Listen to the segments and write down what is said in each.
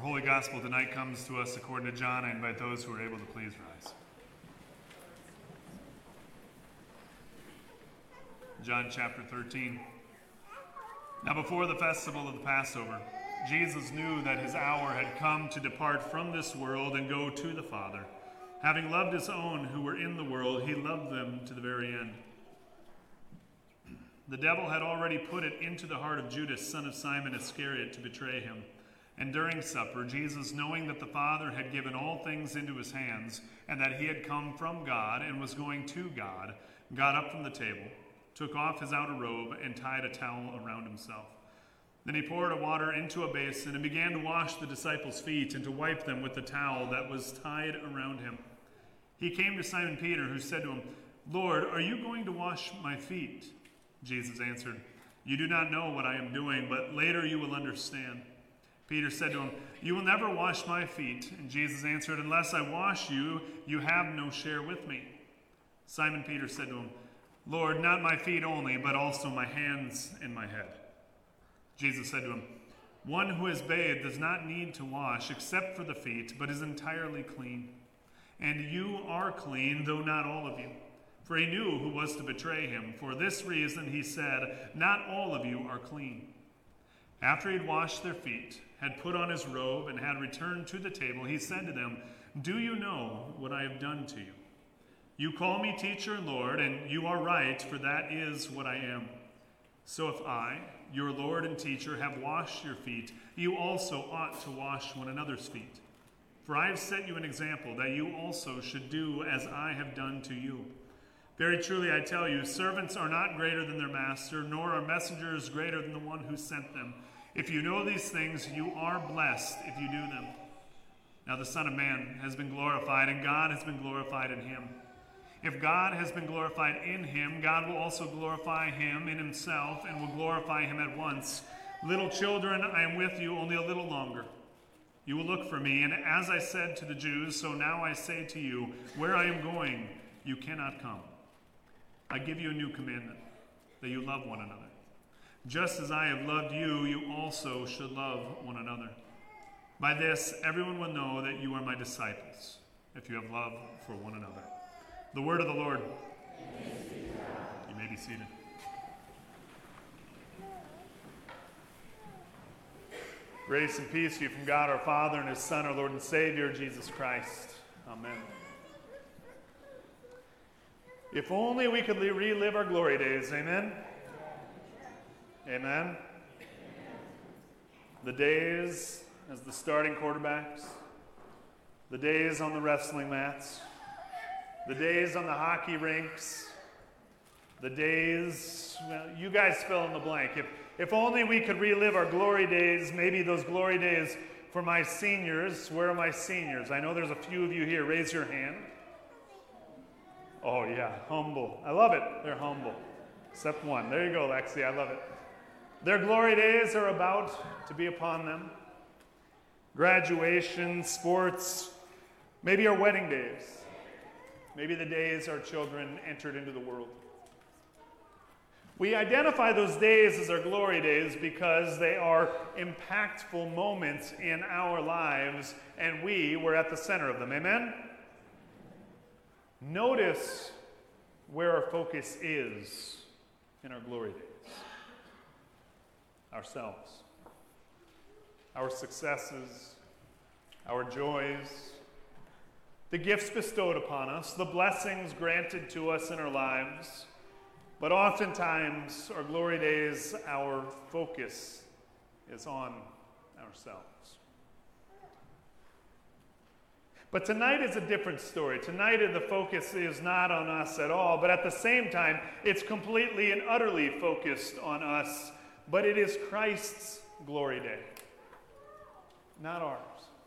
Holy Gospel tonight comes to us according to John. I invite those who are able to please rise. John chapter 13. Now before the festival of the Passover, Jesus knew that his hour had come to depart from this world and go to the Father. Having loved his own who were in the world, he loved them to the very end. The devil had already put it into the heart of Judas, son of Simon Iscariot, to betray him. And during supper, Jesus, knowing that the Father had given all things into his hands, and that he had come from God and was going to God, got up from the table, took off his outer robe, and tied a towel around himself. Then he poured water into a basin and began to wash the disciples' feet and to wipe them with the towel that was tied around him. He came to Simon Peter, who said to him, "Lord, are you going to wash my feet?" Jesus answered, "You do not know what I am doing, but later you will understand." Peter said to him, "You will never wash my feet." And Jesus answered, "Unless I wash you, you have no share with me." Simon Peter said to him, "Lord, not my feet only, but also my hands and my head." Jesus said to him, "One who is bathed does not need to wash except for the feet, but is entirely clean. And you are clean, though not all of you." For he knew who was to betray him. For this reason he said, "Not all of you are clean." After he had washed their feet, had put on his robe, and had returned to the table, he said to them, "Do you know what I have done to you? You call me teacher and Lord, and you are right, for that is what I am. So if I, your Lord and teacher, have washed your feet, you also ought to wash one another's feet. For I have set you an example, that you also should do as I have done to you. Very truly I tell you, servants are not greater than their master, nor are messengers greater than the one who sent them. If you know these things, you are blessed if you do them. Now the Son of Man has been glorified, and God has been glorified in him. If God has been glorified in him, God will also glorify him in himself, and will glorify him at once. Little children, I am with you only a little longer. You will look for me, and as I said to the Jews, so now I say to you, where I am going, you cannot come. I give you a new commandment, that you love one another. Just as I have loved you, you also should love one another. By this, everyone will know that you are my disciples, if you have love for one another." The word of the Lord. You may be seated. Grace and peace to you from God our Father and his Son, our Lord and Savior, Jesus Christ. Amen. If only we could relive our glory days, amen? Amen. The days as the starting quarterbacks, the days on the wrestling mats, the days on the hockey rinks, the days, well, you guys fill in the blank. If only we could relive our glory days, maybe those glory days for my seniors. Where are my seniors? I know there's a few of you here. Raise your hand. Oh, yeah, humble. I love it. They're humble. Except one. There you go, Lexi. I love it. Their glory days are about to be upon them. Graduation, sports, maybe our wedding days. Maybe the days our children entered into the world. We identify those days as our glory days because they are impactful moments in our lives, and we were at the center of them. Amen? Notice where our focus is in our glory days. Ourselves. Our successes, our joys, the gifts bestowed upon us, the blessings granted to us in our lives. But oftentimes, our glory days, our focus is on ourselves. But tonight is a different story. Tonight, the focus is not on us at all, but at the same time, it's completely and utterly focused on us. But it is Christ's glory day, not ours.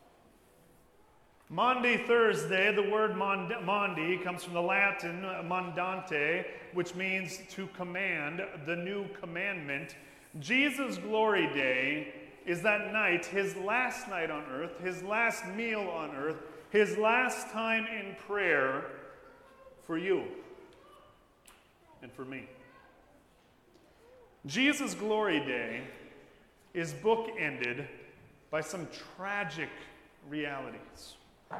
Maundy Thursday, the word Maundy comes from the Latin mandante, which means to command, the new commandment. Jesus' glory day is that night, his last night on earth, his last meal on earth, his last time in prayer for you and for me. Jesus' glory day is bookended by some tragic realities.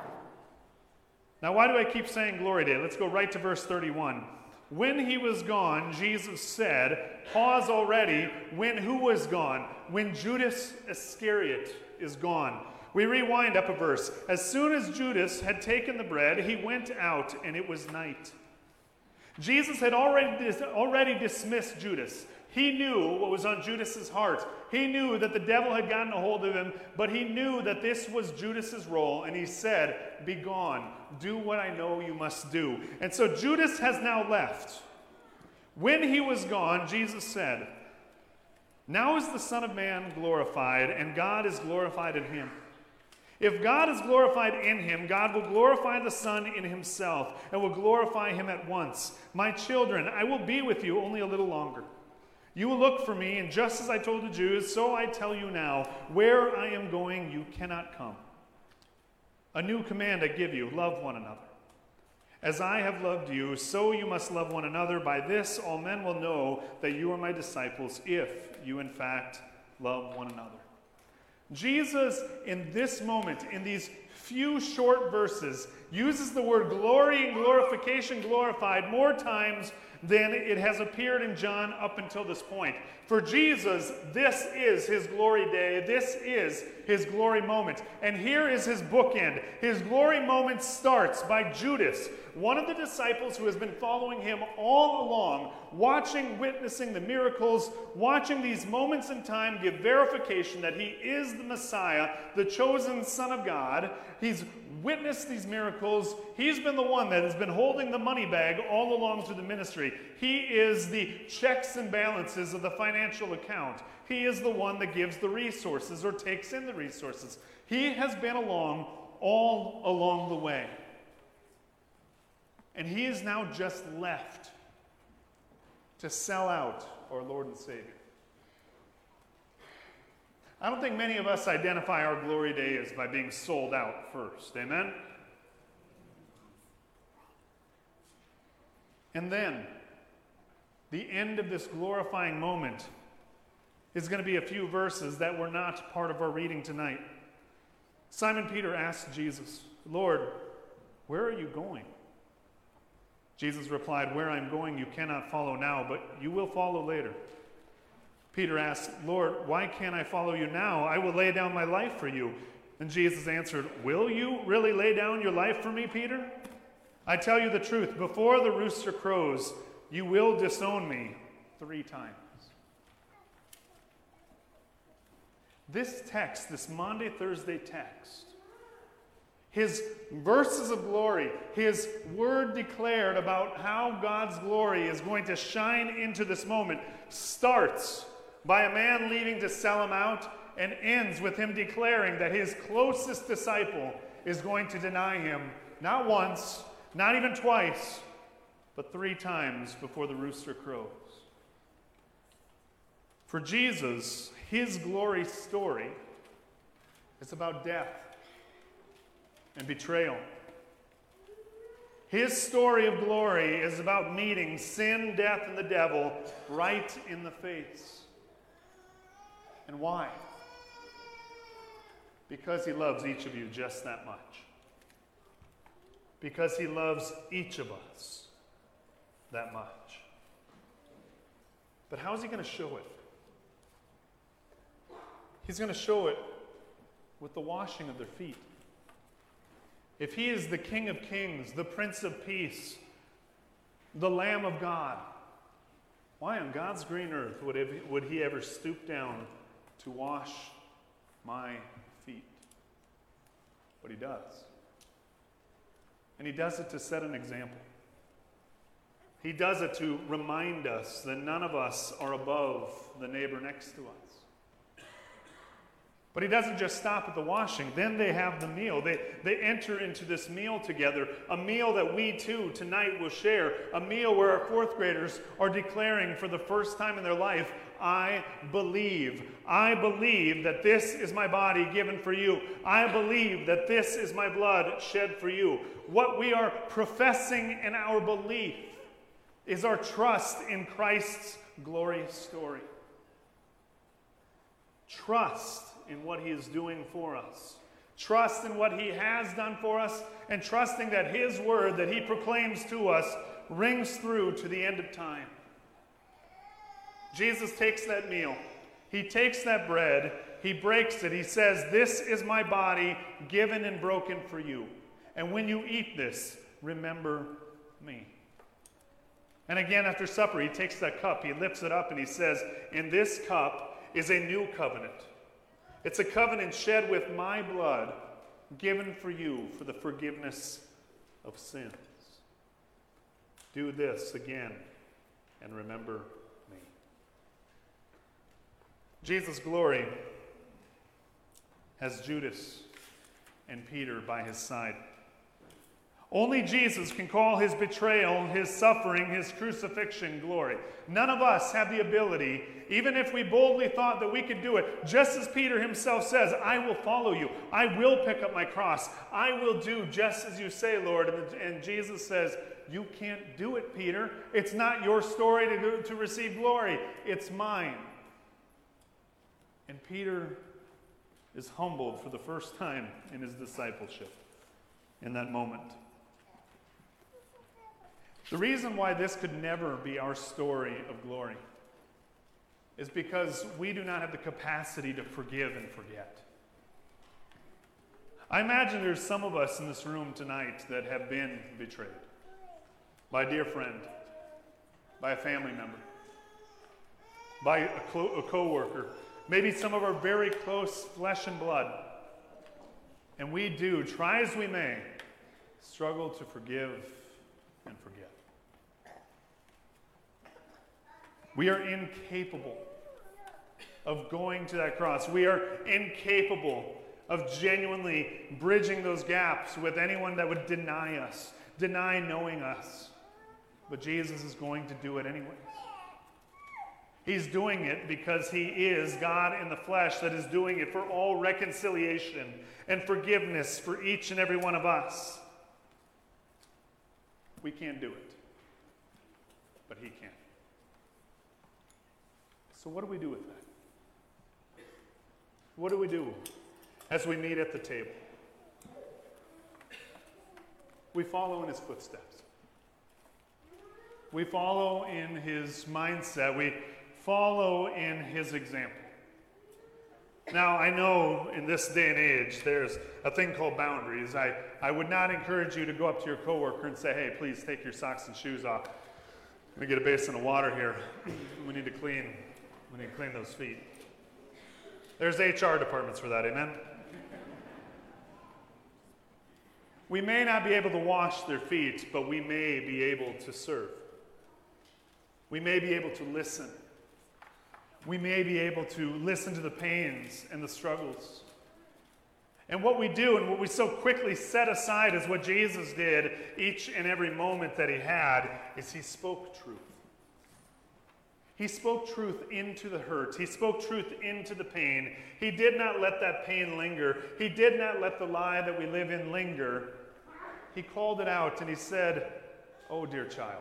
Now, why do I keep saying glory day? Let's go right to verse 31. When he was gone, Jesus said, pause already, when who was gone? When Judas Iscariot is gone. We rewind up a verse. As soon as Judas had taken the bread, he went out, and it was night. Jesus had already dismissed Judas. He knew what was on Judas's heart. He knew that the devil had gotten a hold of him, but he knew that this was Judas's role, and he said, be gone. Do what I know you must do. And so Judas has now left. When he was gone, Jesus said, now is the Son of Man glorified, and God is glorified in him. If God is glorified in him, God will glorify the Son in himself, and will glorify him at once. My children, I will be with you only a little longer. You will look for me, and just as I told the Jews, so I tell you now, where I am going, you cannot come. A new command I give you, love one another. As I have loved you, so you must love one another. By this all men will know that you are my disciples, if you in fact love one another. Jesus, in this moment, in these few short verses, uses the word glory and glorification, glorified, more times than it has appeared in John up until this point. For Jesus, this is his glory day. This is his glory moment. And here is his bookend. His glory moment starts by Judas, one of the disciples who has been following him all along, watching, witnessing the miracles, watching these moments in time give verification that he is the Messiah, the chosen Son of God. He's witnessed these miracles. He's been the one that has been holding the money bag all along through the ministry. He is the checks and balances of the financial account. He is the one that gives the resources or takes in the resources. He has been along all along the way. And he is now just left to sell out our Lord and Savior. I don't think many of us identify our glory day as by being sold out first. Amen? And then, the end of this glorifying moment is going to be a few verses that were not part of our reading tonight. Simon Peter asked Jesus, Lord, where are you going? Jesus replied, where I'm going you cannot follow now, but you will follow later. Peter asked, Lord, why can't I follow you now? I will lay down my life for you. And Jesus answered, will you really lay down your life for me, Peter? I tell you the truth, before the rooster crows, you will disown me 3 times. This text, this Maundy, Thursday text, his verses of glory, his word declared about how God's glory is going to shine into this moment, starts by a man leaving to sell him out and ends with him declaring that his closest disciple is going to deny him, not once, not even twice, but 3 times before the rooster crows. For Jesus, his glory story is about death and betrayal. His story of glory is about meeting sin, death, and the devil right in the face. And why? Because he loves each of you just that much. Because he loves each of us that much. But how is he going to show it? He's going to show it with the washing of their feet. If he is the King of Kings, the Prince of Peace, the Lamb of God, why on God's green earth would he ever stoop down to wash my feet? But he does. And he does it to set an example. He does it to remind us that none of us are above the neighbor next to us. But he doesn't just stop at the washing. Then they have the meal. They enter into this meal together, a meal that we too tonight will share, a meal where our 4th graders are declaring for the first time in their life, I believe. I believe that this is my body given for you. I believe that this is my blood shed for you. What we are professing in our belief is our trust in Christ's glorious story. Trust in what he is doing for us. Trust in what he has done for us, and trusting that his word that he proclaims to us rings through to the end of time. Jesus takes that meal. He takes that bread. He breaks it. He says, "This is my body given and broken for you. And when you eat this, remember me." And again, after supper, he takes that cup. He lifts it up and he says, "In this cup is a new covenant. It's a covenant shed with my blood, given for you for the forgiveness of sins. Do this again and remember me." Jesus' glory has Judas and Peter by his side. Only Jesus can call his betrayal, his suffering, his crucifixion glory. None of us have the ability, even if we boldly thought that we could do it, just as Peter himself says, "I will follow you. I will pick up my cross. I will do just as you say, Lord." And Jesus says, "You can't do it, Peter. It's not your story to receive glory. It's mine." And Peter is humbled for the first time in his discipleship in that moment. The reason why this could never be our story of glory is because we do not have the capacity to forgive and forget. I imagine there's some of us in this room tonight that have been betrayed by a dear friend, by a family member, by a co-worker, maybe some of our very close flesh and blood. And we do, try as we may, struggle to forgive and forget. We are incapable of going to that cross. We are incapable of genuinely bridging those gaps with anyone that would deny us, deny knowing us. But Jesus is going to do it anyway. He's doing it because he is God in the flesh that is doing it for all reconciliation and forgiveness for each and every one of us. We can't do it, but he can. So what do we do with that? What do we do as we meet at the table? We follow in his footsteps. We follow in his mindset. We follow in his example. Now, I know in this day and age, there's a thing called boundaries. I would not encourage you to go up to your coworker and say, "Hey, please take your socks and shoes off. I'm going to get a basin of water here. We need to clean those feet." There's HR departments for that, amen? We may not be able to wash their feet, but we may be able to serve. We may be able to listen. We may be able to listen to the pains and the struggles. And what we do and what we so quickly set aside as what Jesus did each and every moment that he had is he spoke truth. He spoke truth into the hurt. He spoke truth into the pain. He did not let that pain linger. He did not let the lie that we live in linger. He called it out and he said, "Oh, dear child,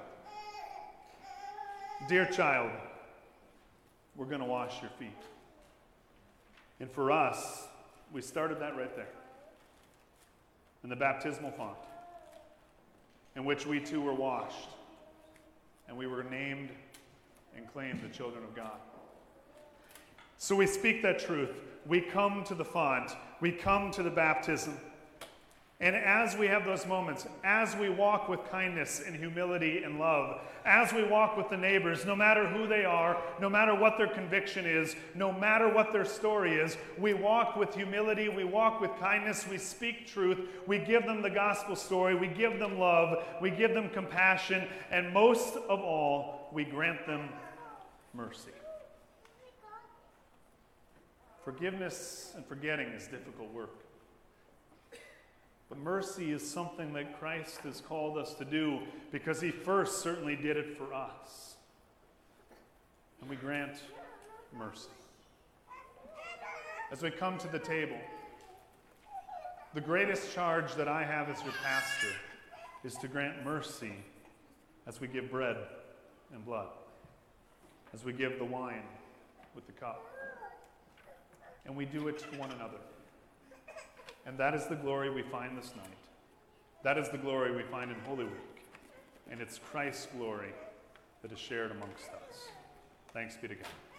we're going to wash your feet." And for us, we started that right there in the baptismal font in which we too were washed and we were named and claimed the children of God. So we speak that truth. We come to the font. We come to the baptism. And as we have those moments, as we walk with kindness and humility and love, as we walk with the neighbors, no matter who they are, no matter what their conviction is, no matter what their story is, we walk with humility, we walk with kindness, we speak truth, we give them the gospel story, we give them love, we give them compassion, and most of all, we grant them mercy. Forgiveness and forgetting is difficult work. But mercy is something that Christ has called us to do because he first certainly did it for us. And we grant mercy. As we come to the table, the greatest charge that I have as your pastor is to grant mercy as we give bread and blood, as we give the wine with the cup. and we do it to one another. And that is the glory we find this night. That is the glory we find in Holy Week. And it's Christ's glory that is shared amongst us. Thanks be to God.